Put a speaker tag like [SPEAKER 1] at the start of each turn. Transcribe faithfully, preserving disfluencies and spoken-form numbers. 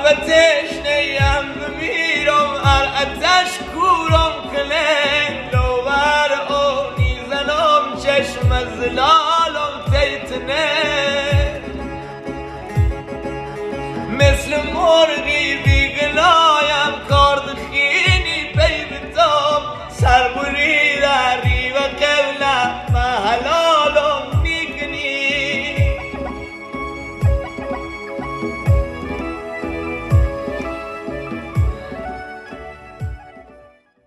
[SPEAKER 1] به تشنه‌ام بمیرم ار اتش کورم کنه لوبر آنی زنم چشم زلالم تیتنه مثل مور